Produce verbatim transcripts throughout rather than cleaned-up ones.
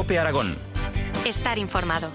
COPE Aragón. Estar informado.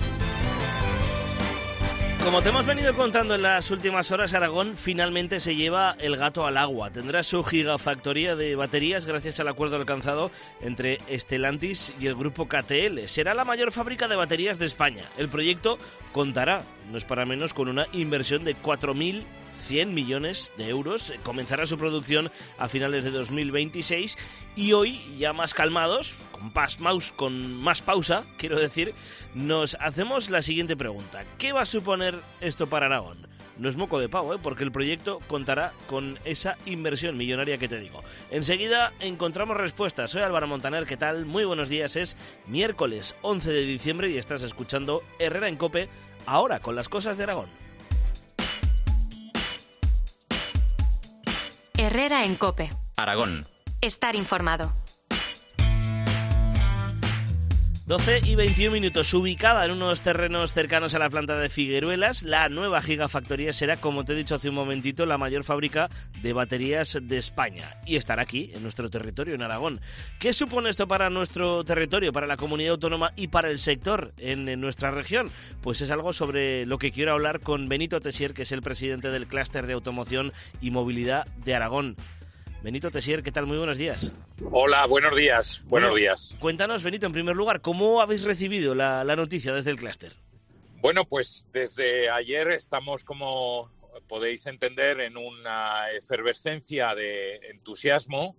Como te hemos venido contando en las últimas horas, Aragón finalmente se lleva el gato al agua. Tendrá su gigafactoría de baterías gracias al acuerdo alcanzado entre Stellantis y el grupo K T L. Será la mayor fábrica de baterías de España. El proyecto contará, no es para menos, con una inversión de cuatro mil cien millones de euros. Comenzará su producción a finales de dos mil veintiséis y hoy, ya más calmados, con más, mouse, con más pausa, quiero decir, nos hacemos la siguiente pregunta. ¿Qué va a suponer esto para Aragón? No es moco de pavo, ¿eh? Porque el proyecto contará con esa inversión millonaria que te digo. Enseguida encontramos respuestas. Soy Álvaro Montaner, ¿qué tal? Muy buenos días. Es miércoles once de diciembre y estás escuchando Herrera en COPE, ahora con las cosas de Aragón. Herrera en COPE. Aragón. Estar informado. doce y veintiún minutos. Ubicada en unos terrenos cercanos a la planta de Figueruelas, la nueva gigafactoría será, como te he dicho hace un momentito, la mayor fábrica de baterías de España. Y estará aquí, en nuestro territorio, en Aragón. ¿Qué supone esto para nuestro territorio, para la comunidad autónoma y para el sector en, en nuestra región? Pues es algo sobre lo que quiero hablar con Benito Tessier, que es el presidente del Clúster de Automoción y Movilidad de Aragón. Benito Tessier, ¿qué tal? Muy buenos días. Hola, buenos días. Buenos bueno, días. Cuéntanos, Benito, en primer lugar, ¿cómo habéis recibido la, la noticia desde el clúster? Bueno, pues desde ayer estamos, como podéis entender, en una efervescencia de entusiasmo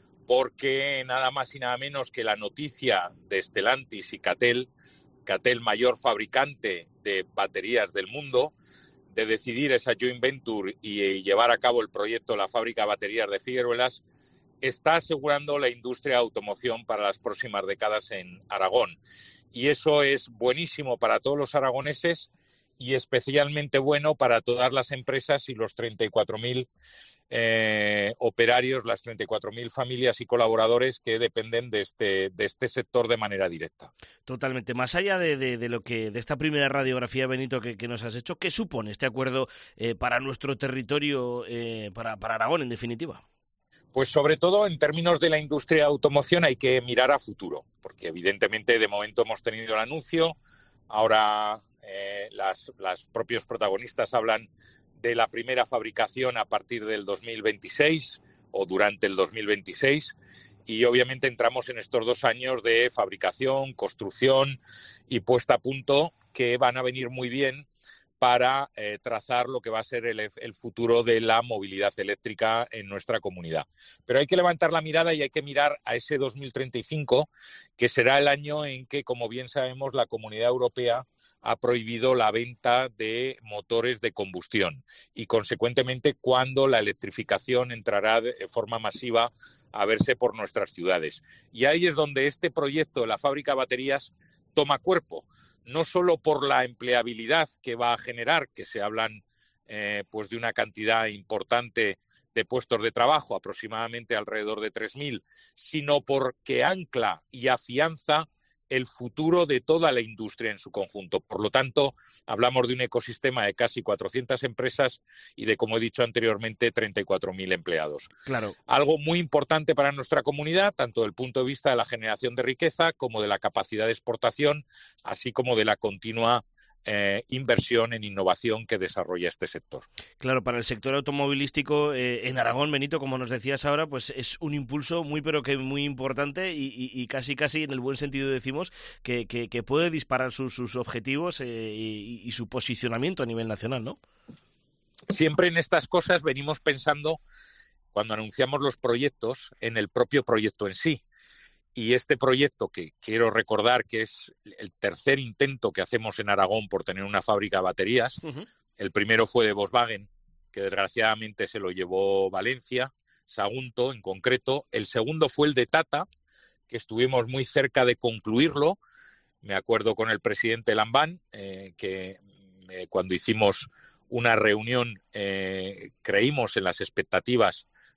porque nada más y nada menos que la noticia de Stellantis y K T L, K T L mayor fabricante de baterías del mundo, de decidir esa joint venture y llevar a cabo el proyecto de la fábrica de baterías de Figueruelas, está asegurando la industria de automoción para las próximas décadas en Aragón. Y eso es buenísimo para todos los aragoneses y especialmente bueno para todas las empresas y los treinta y cuatro mil eh, operarios, las treinta y cuatro mil familias y colaboradores que dependen de este, de este sector de manera directa. Totalmente. Más allá de, de, de lo que de esta primera radiografía, Benito, que, que nos has hecho, ¿qué supone este acuerdo eh, para nuestro territorio, eh, para, para Aragón, en definitiva? Pues sobre todo en términos de la industria de automoción hay que mirar a futuro, porque evidentemente de momento hemos tenido el anuncio, ahora eh, las, las propios protagonistas hablan de la primera fabricación a partir del dos mil veintiséis o durante el dos mil veintiséis y obviamente entramos en estos dos años de fabricación, construcción y puesta a punto que van a venir muy bien para eh, trazar lo que va a ser el, el futuro de la movilidad eléctrica en nuestra comunidad. Pero hay que levantar la mirada y hay que mirar a ese dos mil treinta y cinco, que será el año en que, como bien sabemos, la Comunidad Europea ha prohibido la venta de motores de combustión y, consecuentemente, cuando la electrificación entrará de forma masiva a verse por nuestras ciudades. Y ahí es donde este proyecto de la fábrica de baterías toma cuerpo, no solo por la empleabilidad que va a generar, que se hablan eh, pues de una cantidad importante de puestos de trabajo, aproximadamente alrededor de tres mil, sino porque ancla y afianza el futuro de toda la industria en su conjunto. Por lo tanto, hablamos de un ecosistema de casi cuatrocientas empresas y de, como he dicho anteriormente, treinta y cuatro mil empleados. Claro. Algo muy importante para nuestra comunidad, tanto desde el punto de vista de la generación de riqueza como de la capacidad de exportación, así como de la continua Eh, inversión en innovación que desarrolla este sector. Claro, para el sector automovilístico eh, en Aragón, Benito, como nos decías ahora, pues es un impulso muy pero que muy importante y, y, y casi casi en el buen sentido decimos que, que, que puede disparar sus, sus objetivos eh, y, y su posicionamiento a nivel nacional, ¿no? Siempre en estas cosas venimos pensando, cuando anunciamos los proyectos, en el propio proyecto en sí. Y este proyecto, que quiero recordar que es el tercer intento que hacemos en Aragón por tener una fábrica de baterías, uh-huh. El primero fue de Volkswagen, que desgraciadamente se lo llevó Valencia, Sagunto en concreto. El segundo fue el de Tata, que estuvimos muy cerca de concluirlo. Me acuerdo con el presidente Lambán, eh, que eh, cuando hicimos una reunión eh, creímos en las expectativas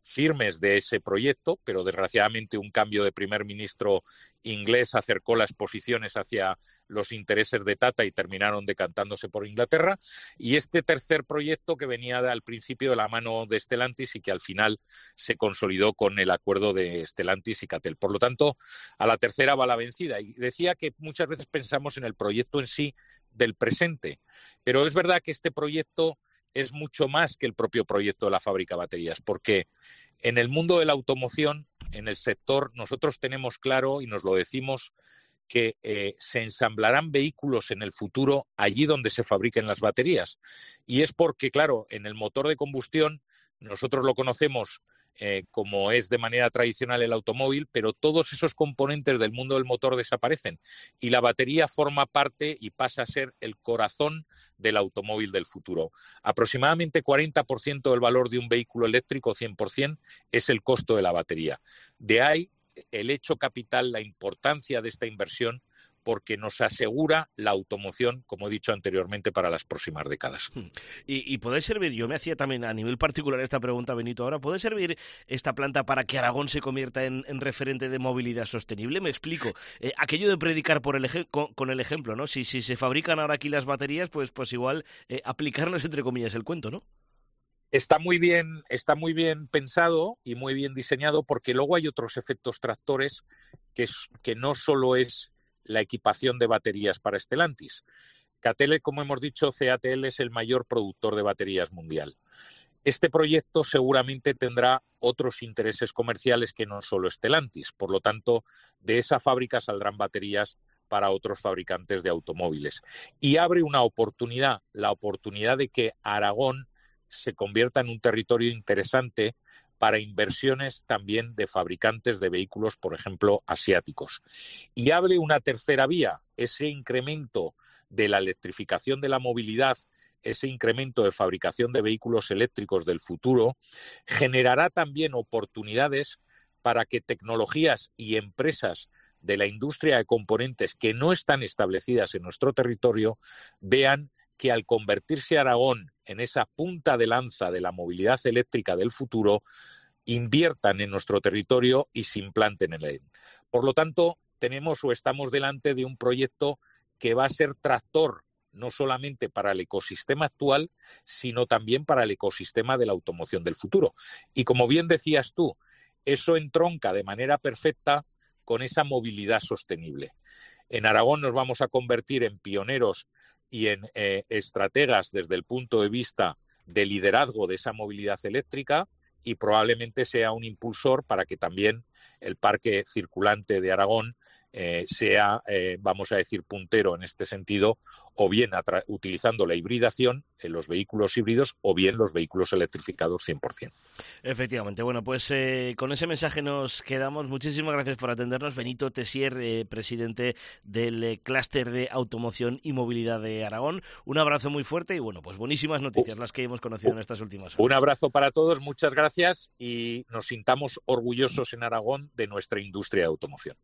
firmes de ese proyecto, pero desgraciadamente un cambio de primer ministro inglés acercó las posiciones hacia los intereses de Tata y terminaron decantándose por Inglaterra. Y este tercer proyecto que venía de, al principio de la mano de Stellantis y que al final se consolidó con el acuerdo de Stellantis y CATL. Por lo tanto, a la tercera va la vencida. Y decía que muchas veces pensamos en el proyecto en sí del presente, pero es verdad que este proyecto es mucho más que el propio proyecto de la fábrica de baterías, porque en el mundo de la automoción, en el sector, nosotros tenemos claro y nos lo decimos que eh, se ensamblarán vehículos en el futuro allí donde se fabriquen las baterías. Y es porque, claro, en el motor de combustión nosotros lo conocemos Eh, como es de manera tradicional el automóvil, pero todos esos componentes del mundo del motor desaparecen y la batería forma parte y pasa a ser el corazón del automóvil del futuro. Aproximadamente cuarenta por ciento del valor de un vehículo eléctrico, cien por ciento, es el costo de la batería. De ahí el hecho capital, la importancia de esta inversión, porque nos asegura la automoción, como he dicho anteriormente, para las próximas décadas. Y, y puede servir, yo me hacía también a nivel particular esta pregunta, Benito, ahora, ¿puede servir esta planta para que Aragón se convierta en, en referente de movilidad sostenible? Me explico. Eh, aquello de predicar por el eje, con, con el ejemplo, ¿no? Si, si se fabrican ahora aquí las baterías, pues, pues igual eh, aplicarnos, entre comillas, el cuento, ¿no? Está muy bien, está muy bien pensado y muy bien diseñado, porque luego hay otros efectos tractores que, es, que no solo es la equipación de baterías para Stellantis. CATL, como hemos dicho, C A T L es el mayor productor de baterías mundial. Este proyecto seguramente tendrá otros intereses comerciales que no solo Stellantis. Por lo tanto, de esa fábrica saldrán baterías para otros fabricantes de automóviles. Y abre una oportunidad, la oportunidad de que Aragón se convierta en un territorio interesante para inversiones también de fabricantes de vehículos, por ejemplo, asiáticos. Y abre una tercera vía, ese incremento de la electrificación de la movilidad, ese incremento de fabricación de vehículos eléctricos del futuro, generará también oportunidades para que tecnologías y empresas de la industria de componentes que no están establecidas en nuestro territorio vean que al convertirse Aragón en esa punta de lanza de la movilidad eléctrica del futuro, inviertan en nuestro territorio y se implanten en él. Por lo tanto, tenemos o estamos delante de un proyecto que va a ser tractor no solamente para el ecosistema actual, sino también para el ecosistema de la automoción del futuro. Y como bien decías tú, eso entronca de manera perfecta con esa movilidad sostenible. En Aragón nos vamos a convertir en pioneros y en eh, estrategas desde el punto de vista de liderazgo de esa movilidad eléctrica y probablemente sea un impulsor para que también el parque circulante de Aragón eh, sea, eh, vamos a decir, puntero en este sentido, o bien utilizando la hibridación en los vehículos híbridos o bien los vehículos electrificados cien por ciento. Efectivamente. Bueno, pues eh, con ese mensaje nos quedamos. Muchísimas gracias por atendernos. Benito Tessier, eh, presidente del eh, clúster de automoción y movilidad de Aragón. Un abrazo muy fuerte y, bueno, pues buenísimas noticias las que hemos conocido en estas últimas horas. Un abrazo para todos, muchas gracias y nos sintamos orgullosos en Aragón de nuestra industria de automoción.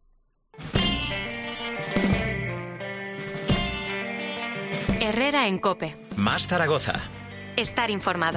Herrera en COPE. Más Zaragoza. Estar informado.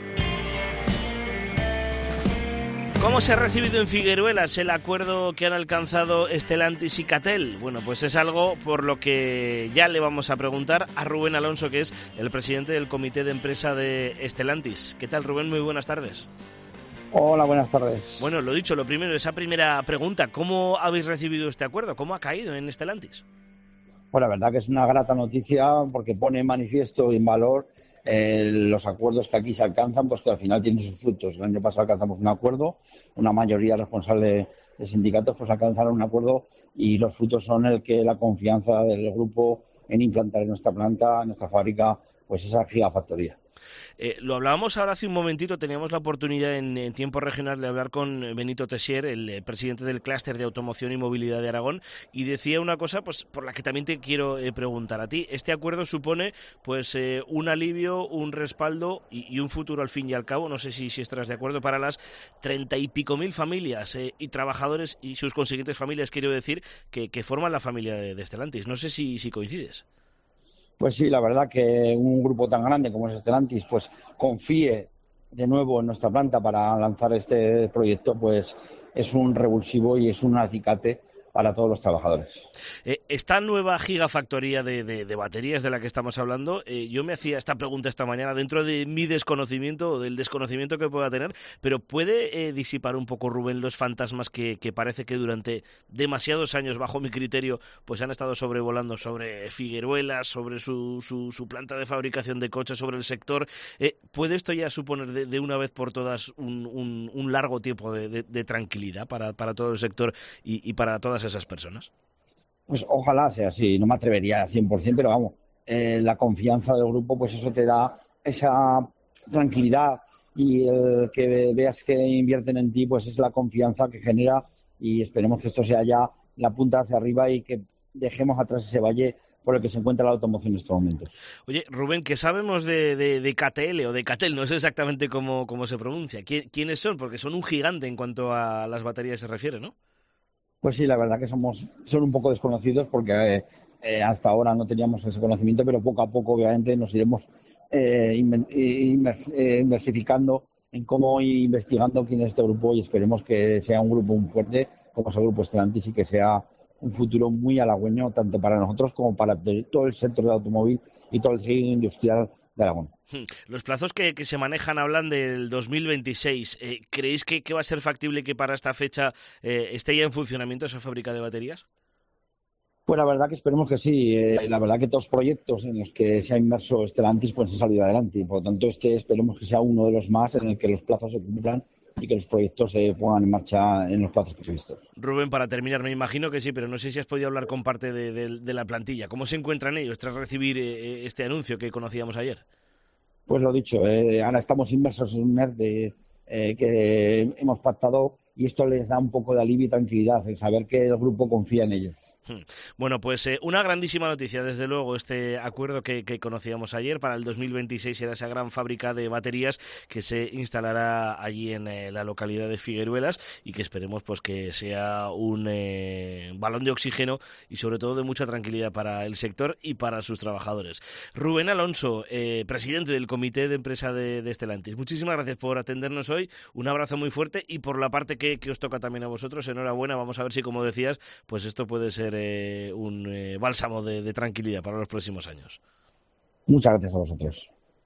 ¿Cómo se ha recibido en Figueruelas el acuerdo que han alcanzado Stellantis y CATL? Bueno, pues es algo por lo que ya le vamos a preguntar a Rubén Alonso, que es el presidente del comité de empresa de Stellantis. ¿Qué tal, Rubén? Muy buenas tardes. Hola, buenas tardes. Bueno, lo dicho, lo primero, esa primera pregunta, ¿cómo habéis recibido este acuerdo? ¿Cómo ha caído en Stellantis? Pues la verdad que es una grata noticia porque pone en manifiesto y en valor eh, los acuerdos que aquí se alcanzan, pues que al final tienen sus frutos. El año pasado alcanzamos un acuerdo, una mayoría responsable de sindicatos pues alcanzaron un acuerdo y los frutos son el que la confianza del grupo en implantar en nuestra planta, en nuestra fábrica, pues esa gigafactoría. Eh, lo hablábamos ahora hace un momentito, teníamos la oportunidad en, en tiempo regional de hablar con Benito Tessier, el eh, presidente del clúster de automoción y movilidad de Aragón, y decía una cosa pues por la que también te quiero eh, preguntar a ti. Este acuerdo supone pues eh, un alivio, un respaldo y, y un futuro al fin y al cabo, no sé si, si estarás de acuerdo, para las treinta y pico mil familias eh, y trabajadores y sus consiguientes familias, quiero decir, que, que forman la familia de, de Stellantis. No sé si, si coincides. Pues sí, la verdad que un grupo tan grande como es Stellantis pues confíe de nuevo en nuestra planta para lanzar este proyecto, pues es un revulsivo y es un acicate para todos los trabajadores. Eh, esta nueva gigafactoría de, de, de baterías de la que estamos hablando, eh, yo me hacía esta pregunta esta mañana dentro de mi desconocimiento o del desconocimiento que pueda tener, pero ¿puede eh, disipar un poco, Rubén, los fantasmas que, que parece que durante demasiados años, bajo mi criterio, pues han estado sobrevolando sobre Figueruelas, sobre su, su, su planta de fabricación de coches, sobre el sector? Eh, ¿Puede esto ya suponer de, de una vez por todas un, un, un largo tiempo de, de, de tranquilidad para, para todo el sector y, y para todas esas personas? Pues ojalá sea así, no me atrevería al cien por cien, pero vamos, eh, la confianza del grupo, pues eso te da esa tranquilidad, y el que veas que invierten en ti, pues es la confianza que genera, y esperemos que esto sea ya la punta hacia arriba y que dejemos atrás ese valle por el que se encuentra la automoción en estos momentos. Oye, Rubén, ¿qué sabemos de, de, de K T L o de Catel? No sé exactamente cómo, cómo se pronuncia. ¿Quiénes son? Porque son un gigante en cuanto a las baterías se refiere, ¿no? Pues sí, la verdad que somos son un poco desconocidos porque eh, eh, hasta ahora no teníamos ese conocimiento, pero poco a poco obviamente nos iremos eh, inmers, eh, inversificando en cómo ir investigando quién es este grupo, y esperemos que sea un grupo muy fuerte como es el grupo Stellantis y que sea un futuro muy halagüeño tanto para nosotros como para todo el sector del automóvil y todo el sector industrial de Aragón. Los plazos que, que se manejan hablan del dos mil veintiséis. Eh, ¿Creéis que, que va a ser factible que para esta fecha eh, esté ya en funcionamiento esa fábrica de baterías? Pues la verdad que esperemos que sí. Eh, la verdad que todos los proyectos en los que se ha inmerso Stellantis pues han salido adelante. Por lo tanto, este esperemos que sea uno de los más en el que los plazos se cumplan y que los proyectos se pongan en marcha en los plazos previstos. Rubén, para terminar, me imagino que sí, pero no sé si has podido hablar con parte de, de, de la plantilla. ¿Cómo se encuentran ellos tras recibir eh, este anuncio que conocíamos ayer? Pues lo dicho, eh, ahora estamos inmersos en un E R T eh, que hemos pactado, y esto les da un poco de alivio y tranquilidad, el saber que el grupo confía en ellos. Bueno, pues eh, una grandísima noticia, desde luego, este acuerdo que, que conocíamos ayer. Para el dos mil veintiséis será esa gran fábrica de baterías que se instalará allí en eh, la localidad de Figueruelas, y que esperemos pues que sea un eh, balón de oxígeno y sobre todo de mucha tranquilidad para el sector y para sus trabajadores. Rubén Alonso, eh, presidente del comité de empresa de, de Stellantis, muchísimas gracias por atendernos hoy, un abrazo muy fuerte, y por la parte que, que os toca también a vosotros, enhorabuena. Vamos a ver si, como decías, pues esto puede ser Eh, un eh, bálsamo de, de tranquilidad para los próximos años. Muchas gracias a vosotros.